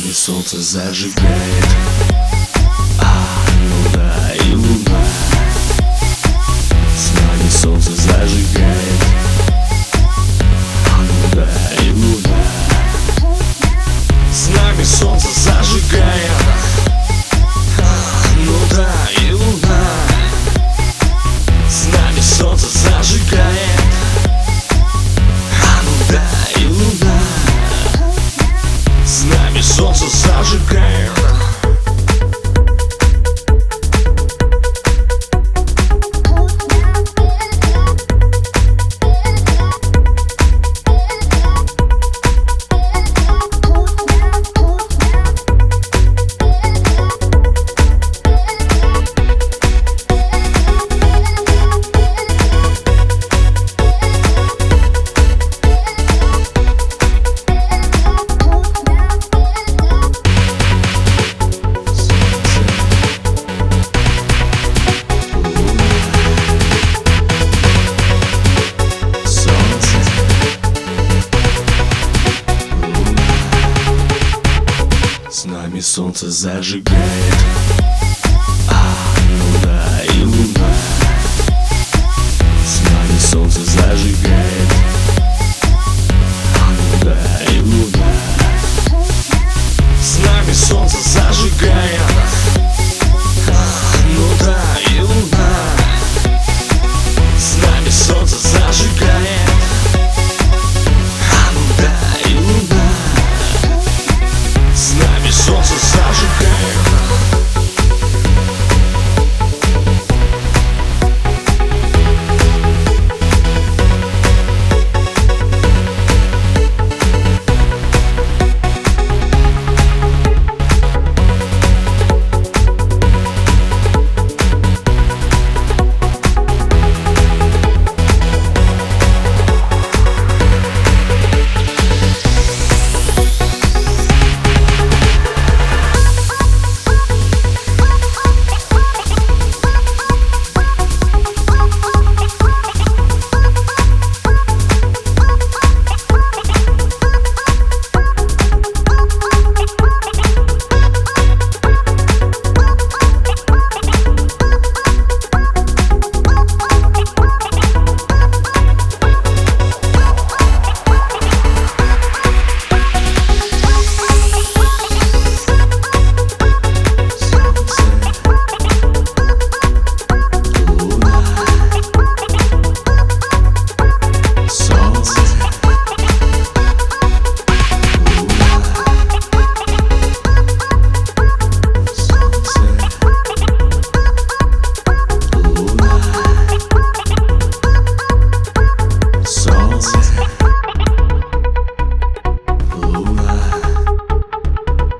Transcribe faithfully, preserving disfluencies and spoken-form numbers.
нами солнце зажигает. А, ну да, и луна. С нами солнце зажигает. А, ну да, и луна. С нами солнце зажигает. А, ну да, и луна. С нами солнце зажигает. А, ну да, и луна. С нами солнце зажигает. С нами солнце зажигает. А, ну да, и луна. С нами солнце зажигает. А, ну да, и луна. С нами солнце зажигает. А, ну да, и луна. С нами солнце зажигает. А, ну да, и луна. С нами солнце